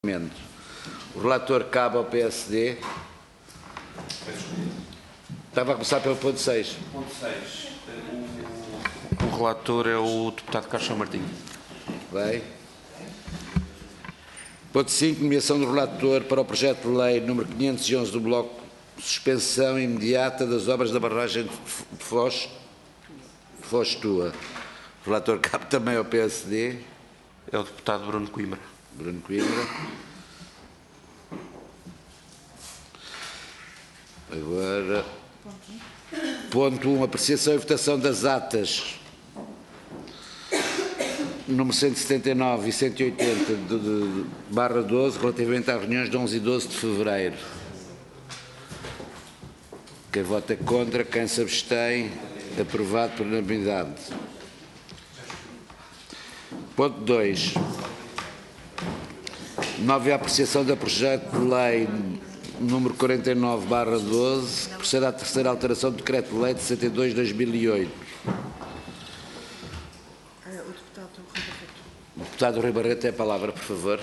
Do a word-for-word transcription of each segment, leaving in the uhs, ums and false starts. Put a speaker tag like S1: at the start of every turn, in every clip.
S1: O relator cabe ao P S D. Estava a começar pelo ponto seis.
S2: Ponto seis. O, o relator é o deputado Carlos São Martinho.
S1: Bem. Ponto cinco. Nomeação do relator para o projeto de lei número quinhentos e onze do Bloco. Suspensão imediata das obras da barragem de Foz, Foz Tua. O relator cabe também ao P S D.
S2: É o deputado Bruno Coimbra.
S1: Bruno Coimbra. Agora, ponto um, apreciação e votação das atas número cento e setenta e nove e cento e oitenta de, de, barra doze, relativamente às reuniões de onze e doze de fevereiro. Quem vota contra, quem se abstém, aprovado por unanimidade. Ponto dois. Nova apreciação do projeto de lei número quarenta e nove barra doze, que procede à terceira alteração do decreto-lei de sessenta e dois de dois mil e oito.
S3: O deputado Rui Barreto.
S1: O deputado Rui Barreto tem a palavra, por favor.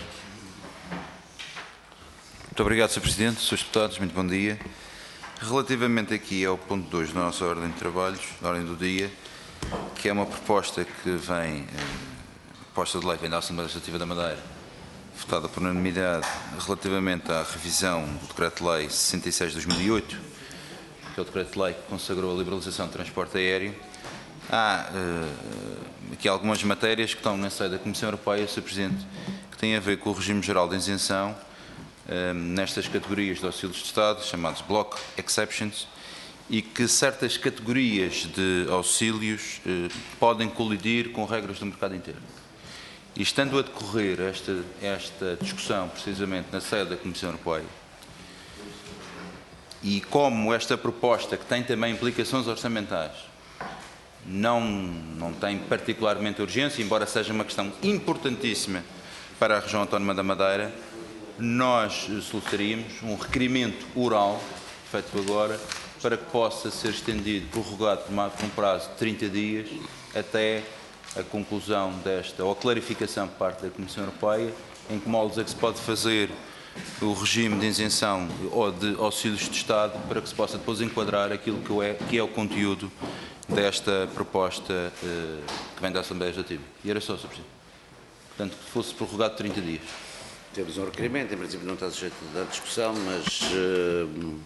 S4: Muito obrigado, senhor Presidente, senhores deputados, muito bom dia. Relativamente aqui ao ponto dois da nossa ordem de trabalhos, da ordem do dia, que é uma proposta que vem, proposta de lei que vem da Assembleia Legislativa da Madeira, votada por unanimidade, relativamente à revisão do Decreto-Lei sessenta e seis de dois mil e oito, que é o Decreto-Lei que consagrou a liberalização do transporte aéreo. Há uh, aqui algumas matérias que estão na sede da Comissão Europeia, senhor Presidente, que têm a ver com o regime geral de isenção uh, nestas categorias de auxílios de Estado, chamados Block Exceptions, e que certas categorias de auxílios uh, podem colidir com regras do mercado interno. E estando a decorrer esta, esta discussão, precisamente na sede da Comissão Europeia, e como esta proposta, que tem também implicações orçamentais, não, não tem particularmente urgência, embora seja uma questão importantíssima para a região autónoma da Madeira, nós solicitaríamos um requerimento oral, feito agora, para que possa ser estendido, prorrogado por um prazo de trinta dias, até a conclusão desta, ou a clarificação por parte da Comissão Europeia, em que moldes é que se pode fazer o regime de isenção ou de auxílios de Estado, para que se possa depois enquadrar aquilo que é, que é o conteúdo desta proposta eh, que vem da Assembleia Legislativa. E era só, senhor Presidente. Portanto, que fosse prorrogado trinta dias.
S1: Temos um requerimento, em princípio não está sujeito à discussão, mas... Uh,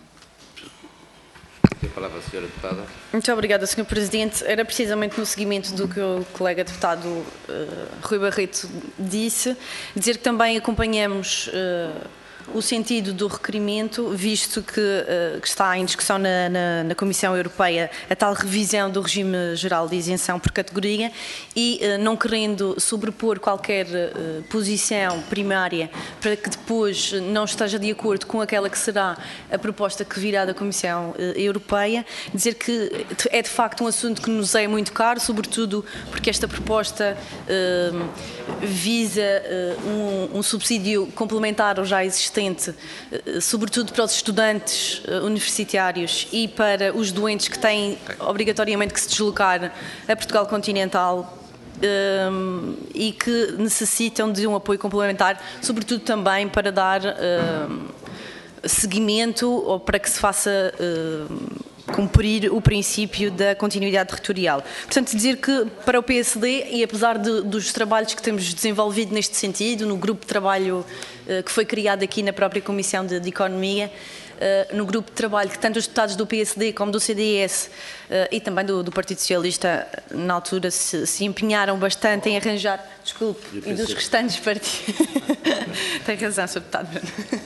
S1: tem a palavra a senhora deputada.
S3: Muito obrigada, senhor Presidente. Era precisamente no seguimento do que o colega deputado uh, Rui Barreto disse, dizer que também acompanhamos uh, o sentido do requerimento, visto que, uh, que está em discussão na, na, na Comissão Europeia a tal revisão do regime geral de isenção por categoria e uh, não querendo sobrepor qualquer uh, posição primária para que depois não esteja de acordo com aquela que será a proposta que virá da Comissão uh, Europeia, dizer que é de facto um assunto que nos é muito caro, sobretudo porque esta proposta uh, visa uh, um, um subsídio complementar ao já existente, sobretudo para os estudantes universitários e para os doentes que têm obrigatoriamente que se deslocar a Portugal continental um, e que necessitam de um apoio complementar, sobretudo também para dar um, seguimento ou para que se faça um, cumprir o princípio da continuidade territorial. Portanto, dizer que para o P S D, e apesar de, dos trabalhos que temos desenvolvido neste sentido, no grupo de trabalho uh, que foi criado aqui na própria Comissão de, de Economia, uh, no grupo de trabalho que tanto os deputados do P S D como do C D S uh, e também do, do Partido Socialista, na altura, se, se empenharam bastante em arranjar, desculpe, e dos restantes partidos, tem razão, senhor Deputado Bruno,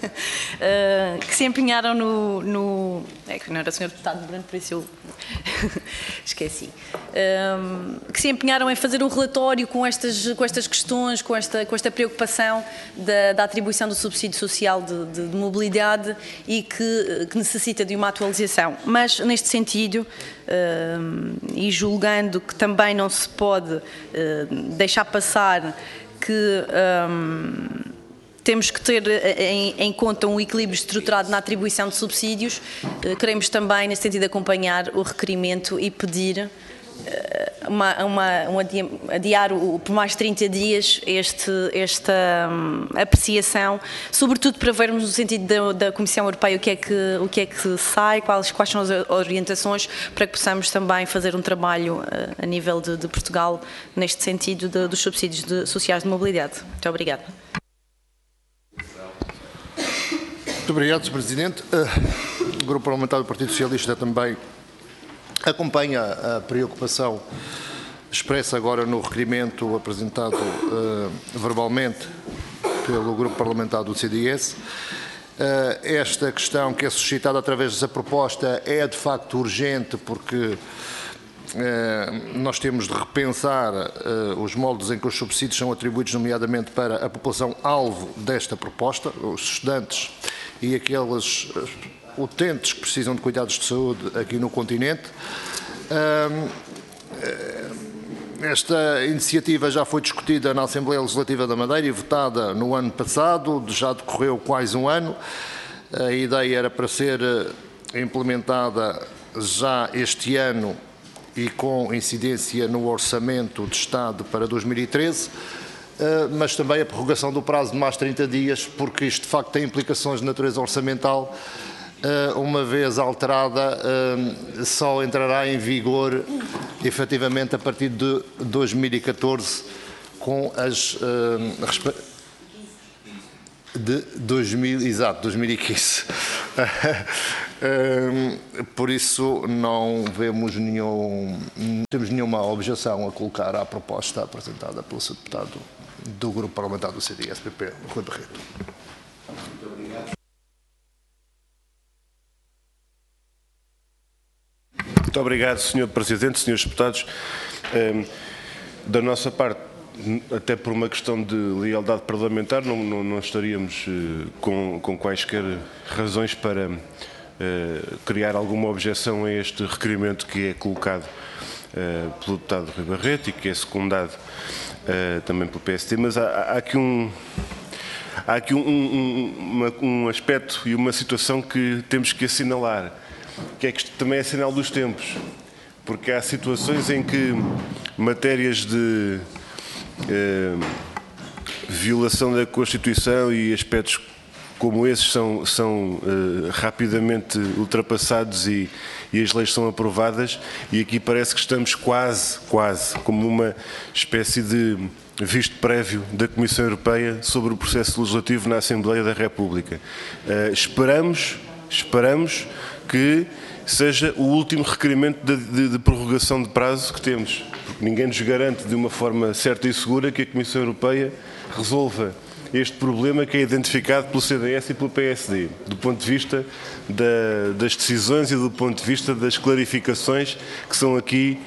S3: uh, que se empenharam no, no... É que não era o senhor Deputado Bruno, por isso eu esqueci. Um, que se empenharam em fazer um relatório com estas, com estas questões, com esta, com esta preocupação da, da atribuição do subsídio social de, de, de mobilidade e que, que necessita de uma atualização. Mas, neste sentido, um, e julgando que também não se pode uh, deixar passar que... Um, temos que ter em, em conta um equilíbrio estruturado na atribuição de subsídios. Queremos também, nesse sentido, acompanhar o requerimento e pedir uma, uma, um adia, adiar o, por mais trinta dias este, esta um, apreciação, sobretudo para vermos no sentido da, da Comissão Europeia o que é que, o que, é que sai, quais, quais são as orientações, para que possamos também fazer um trabalho uh, a nível de, de Portugal neste sentido de, dos subsídios de, sociais de mobilidade. Muito obrigada.
S5: Muito obrigado, senhor Presidente. Uh, o Grupo Parlamentar do Partido Socialista também acompanha a preocupação expressa agora no requerimento apresentado uh, verbalmente pelo Grupo Parlamentar do C D S. Uh, esta questão que é suscitada através dessa proposta é de facto urgente, porque uh, nós temos de repensar uh, os moldes em que os subsídios são atribuídos, nomeadamente para a população-alvo desta proposta, os estudantes e aqueles uh, utentes que precisam de cuidados de saúde aqui no continente. Uh, uh, Esta iniciativa já foi discutida na Assembleia Legislativa da Madeira e votada no ano passado, já decorreu quase um ano. A ideia era para ser implementada já este ano e com incidência no Orçamento de Estado para dois mil e treze, mas também a prorrogação do prazo de mais trinta dias, porque isto de facto tem implicações de natureza orçamental. Uma vez alterada, só entrará em vigor efetivamente a partir de dois mil e catorze, com as de dois mil, exato, dois mil e quinze. Por isso não vemos nenhum, não temos nenhuma objeção a colocar à proposta apresentada pelo senhor deputado do Grupo Parlamentar do C D S P P, Rui Barreto.
S6: Muito obrigado, senhor Presidente, senhores deputados. Da nossa parte, até por uma questão de lealdade parlamentar, não, não, não estaríamos com, com quaisquer razões para uh, criar alguma objeção a este requerimento que é colocado uh, pelo deputado Rui Barreto e que é secundado uh, também pelo P S D, mas há, há aqui um... Há aqui um, um, uma, um aspecto e uma situação que temos que assinalar, que é que isto também é sinal dos tempos, porque há situações em que matérias de eh, violação da Constituição e aspectos como esses são, são eh, rapidamente ultrapassados e, e as leis são aprovadas, e aqui parece que estamos quase, quase, como uma espécie de visto prévio da Comissão Europeia sobre o processo legislativo na Assembleia da República. Uh, esperamos, esperamos que seja o último requerimento de, de, de prorrogação de prazo que temos, porque ninguém nos garante de uma forma certa e segura que a Comissão Europeia resolva este problema que é identificado pelo C D S e pelo P S D, do ponto de vista da, das decisões e do ponto de vista das clarificações que são aqui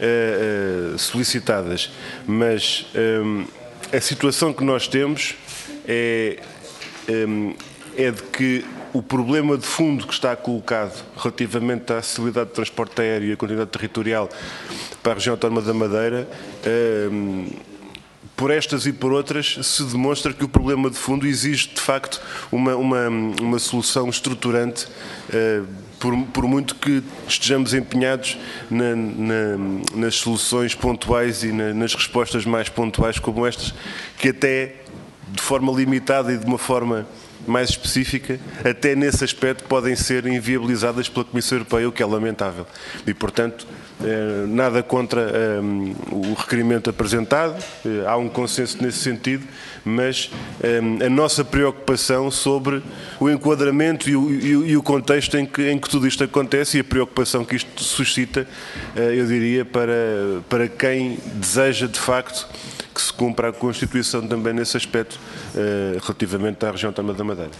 S6: Uh, uh, solicitadas, mas um, a situação que nós temos é, um, é de que o problema de fundo que está colocado relativamente à acessibilidade de transporte aéreo e a continuidade territorial para a região autónoma da Madeira, um, por estas e por outras, se demonstra que o problema de fundo exige de facto uma, uma, uma solução estruturante, uh, Por, por muito que estejamos empenhados na, na, nas soluções pontuais e na, nas respostas mais pontuais como estas, que até de forma limitada e de uma forma mais específica, até nesse aspecto podem ser inviabilizadas pela Comissão Europeia, o que é lamentável. E, portanto, eh, nada contra eh, o requerimento apresentado, eh, há um consenso nesse sentido, mas eh, a nossa preocupação sobre o enquadramento e o, e o, e o contexto em que, em que tudo isto acontece e a preocupação que isto suscita, eh, eu diria, para, para quem deseja de facto que se cumpra a Constituição também nesse aspecto eh, relativamente à região autónoma da Madeira.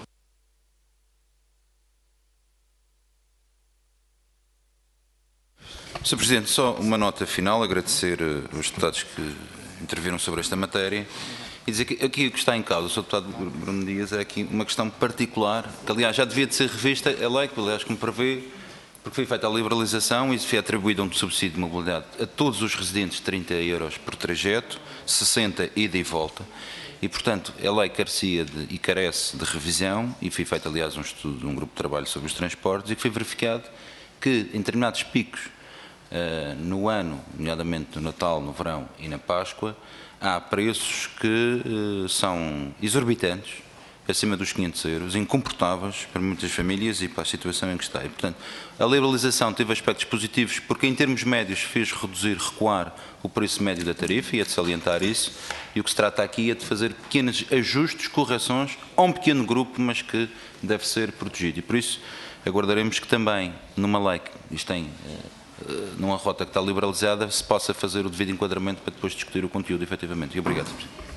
S4: senhor Presidente, só uma nota final, agradecer os deputados que interviram sobre esta matéria e dizer que aqui o que está em causa, o senhor deputado Bruno Dias, é aqui uma questão particular, que aliás já devia de ser revista a lei, que aliás como prevê, porque foi feita a liberalização e foi atribuído um subsídio de mobilidade a todos os residentes de trinta euros por trajeto, sessenta ida e volta, e portanto a lei carecia de, e carece de revisão, e foi feito aliás um estudo de um grupo de trabalho sobre os transportes, e que foi verificado que em determinados picos no ano, nomeadamente no Natal, no verão e na Páscoa, há preços que são exorbitantes, acima dos quinhentos euros, incomportáveis para muitas famílias e para a situação em que está. E, portanto, a liberalização teve aspectos positivos porque, em termos médios, fez reduzir, recuar o preço médio da tarifa, e é de salientar isso, e o que se trata aqui é de fazer pequenos ajustes, correções a um pequeno grupo, mas que deve ser protegido. E, por isso, aguardaremos que também, numa lei que isto tem, numa rota que está liberalizada, se possa fazer o devido enquadramento para depois discutir o conteúdo, efetivamente. E obrigado, senhor Presidente.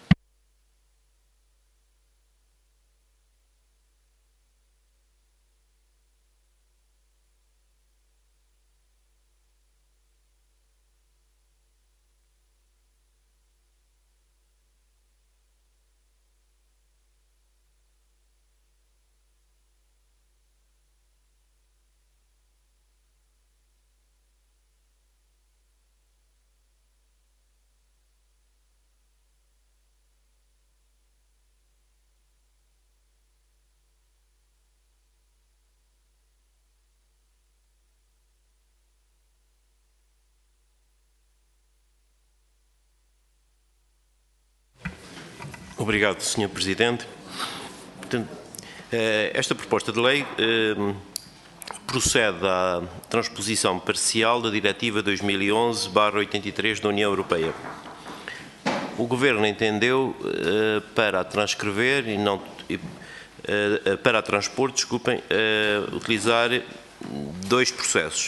S7: Obrigado, senhor Presidente. Portanto, esta proposta de lei procede à transposição parcial da Diretiva dois mil e onze barra oitenta e três da União Europeia. O Governo entendeu para a transcrever e não para a transpor, desculpem, utilizar dois processos.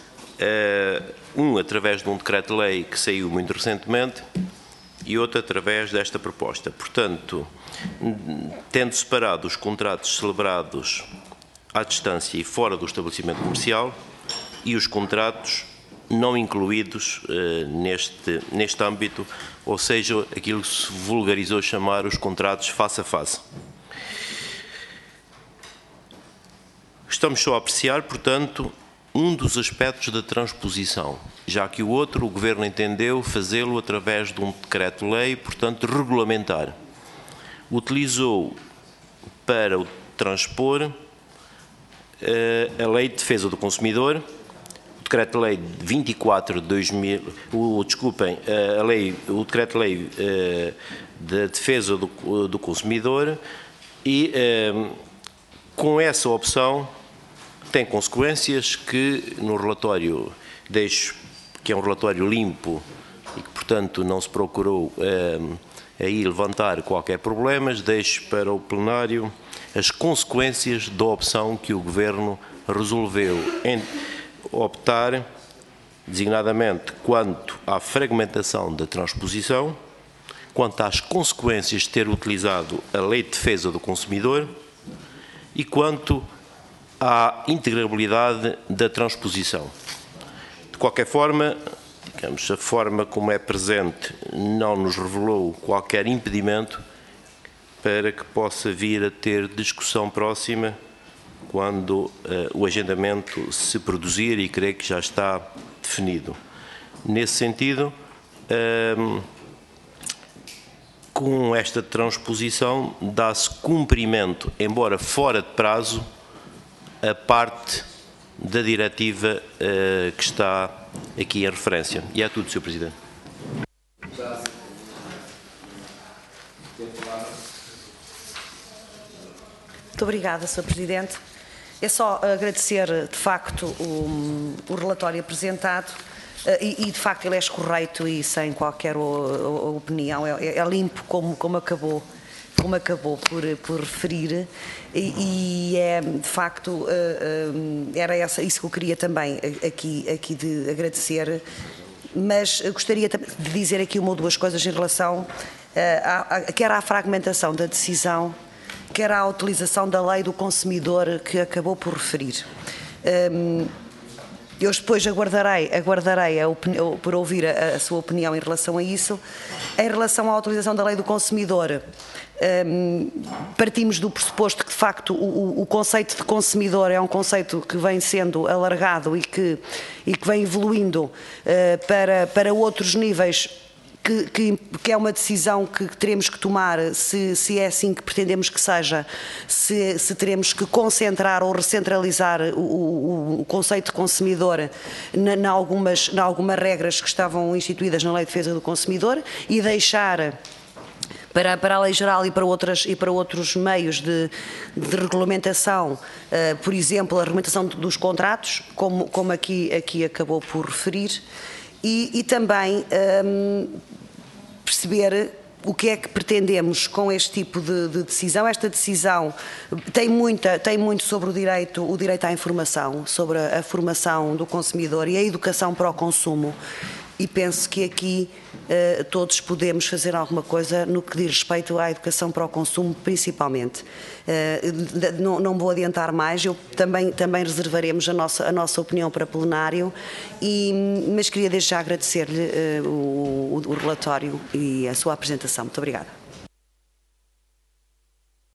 S7: Um através de um decreto-lei que saiu muito recentemente e outro através desta proposta. Portanto, tendo separado os contratos celebrados à distância e fora do estabelecimento comercial e os contratos não incluídos uh, neste, neste âmbito, ou seja, aquilo que se vulgarizou chamar os contratos face a face. Estamos só a apreciar, portanto, um dos aspectos da transposição, já que o outro, o Governo entendeu fazê-lo através de um decreto-lei, portanto, regulamentar. Utilizou para o transpor a Lei de Defesa do Consumidor, o Decreto-Lei vinte e quatro de dois mil, o, desculpem, a lei, o Decreto-Lei de Defesa do, do Consumidor, e com essa opção tem consequências que no relatório deixo, que é um relatório limpo e que, portanto, não se procurou aí levantar qualquer problema, deixo para o plenário as consequências da opção que o Governo resolveu em optar, designadamente quanto à fragmentação da transposição, quanto às consequências de ter utilizado a Lei de Defesa do Consumidor e quanto à integrabilidade da transposição. De qualquer forma, digamos, a forma como é presente não nos revelou qualquer impedimento para que possa vir a ter discussão próxima quando uh, o agendamento se produzir, e creio que já está definido. Nesse sentido, uh, com esta transposição dá-se cumprimento, embora fora de prazo, a parte da diretiva uh, que está aqui em referência. E é tudo, senhor Presidente.
S8: Muito obrigada, senhor Presidente. É só agradecer, de facto, o, o relatório apresentado e, e, de facto, ele é escorreito e sem qualquer opinião, é, é limpo, como, como acabou, como acabou por, por referir, e, e é, de facto, era essa, isso que eu queria também aqui, aqui de agradecer, mas gostaria de dizer aqui uma ou duas coisas em relação, a, a, quer à fragmentação da decisão, quer à utilização da lei do consumidor que acabou por referir. Eu depois aguardarei, aguardarei a opinião, por ouvir a, a sua opinião em relação a isso. Em relação à utilização da lei do consumidor, partimos do pressuposto que, de facto, o, o conceito de consumidor é um conceito que vem sendo alargado e que, e que vem evoluindo para, para outros níveis que, que, que é uma decisão que teremos que tomar, se, se é assim que pretendemos que seja, se, se teremos que concentrar ou recentralizar o, o, o conceito de consumidor na, na, algumas, na algumas regras que estavam instituídas na Lei de Defesa do Consumidor e deixar para, para a Lei Geral e para, outras, e para outros meios de, de regulamentação, uh, por exemplo, a regulamentação dos contratos, como, como aqui, aqui acabou por referir, e, e também um, perceber o que é que pretendemos com este tipo de, de decisão. Esta decisão tem, muita, tem muito sobre o direito, o direito à informação, sobre a, a formação do consumidor e a educação para o consumo. E penso que aqui uh, todos podemos fazer alguma coisa no que diz respeito à educação para o consumo, principalmente. Uh, não, não vou adiantar mais, eu também, também reservaremos a nossa, a nossa opinião para plenário, e, mas queria desde já agradecer-lhe uh, o, o relatório e a sua apresentação. Muito obrigada.